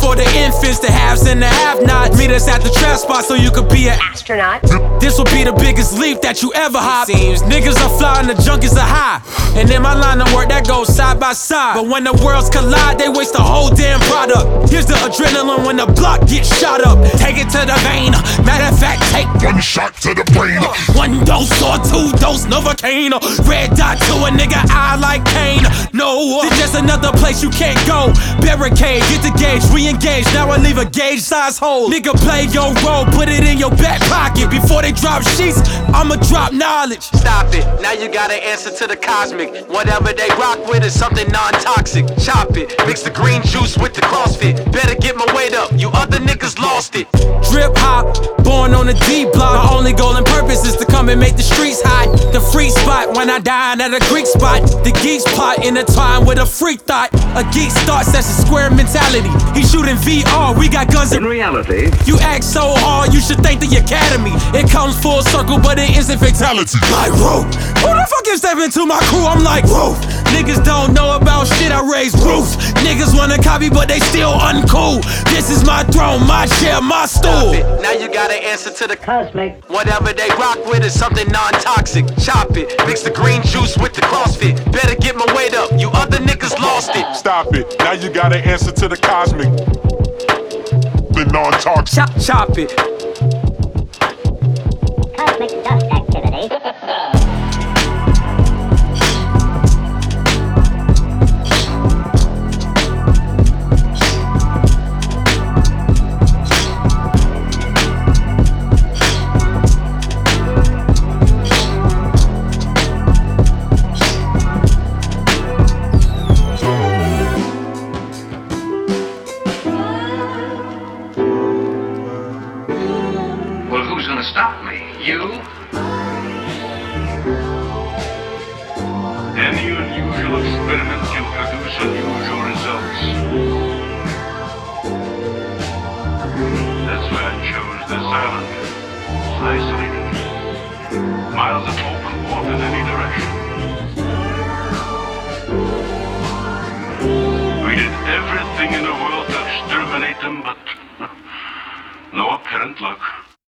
For the infants, the haves and the have-nots. Meet us at the trap spot so you could be an astronaut. This will be the biggest leap that you ever hop. Seems niggas are flying, the junkies are high. And in my line of work, that goes side by side. But when the worlds collide, they waste the whole damn product. Here's the adrenaline when the block gets shot up. Take it to the vein. Matter of fact, take one shot to the brain. One dose or two dose Novocaine. Red dot to a nigga eye like Kane. No, it's just another place you can't go. Barricade, get the gauge, re-engage. Now I leave a gauge size hole. Nigga, play your role, put it in your back pocket. Before they drop sheets, I'ma drop knowledge. Stop it, now you gotta answer to the cosmic. Whatever they rock with is something non-toxic. Chop it, mix the green juice with the CrossFit. Better get my weight up, you other niggas lost it. Drip hop, born on the D-block. My only goal and purpose is to come and make the streets hot. The free spot when I dine at a Greek spot. The geeks plot intertwined with a freak thought. A geek starts, that's a square mentality. He shooting VR, we got guns in reality. You act so hard, you should thank the academy. It comes full circle, but it isn't fatality. Like, whoa, who the fuck is stepping into my crew? I'm like, whoa. Niggas don't know about shit, I raise roofs. Niggas wanna copy, but they still uncool. This is my throne, my chair, my stool. Now you gotta answer to the cosmic. Whatever they rock with is something non-toxic. Chop it, mix the green juice with the CrossFit. Better get my weight up, you other niggas lost it. Stop it, now you gotta answer to the cosmic. The non-toxic. Chop it. Cosmic dust activity. Who's gonna stop me? You? Any unusual experiment can produce unusual results. That's why I chose this island. Isolated. Miles of open water in any direction. We did everything in the world to exterminate them, but no apparent luck.